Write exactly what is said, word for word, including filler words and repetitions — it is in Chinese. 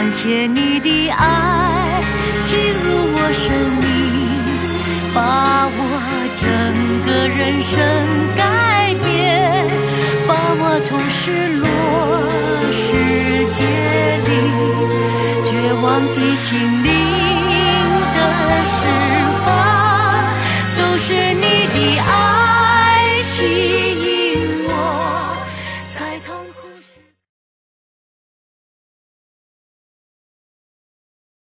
感谢你的爱进入我生命，把我整个人生改变，把我从失落世界里绝望的心灵的世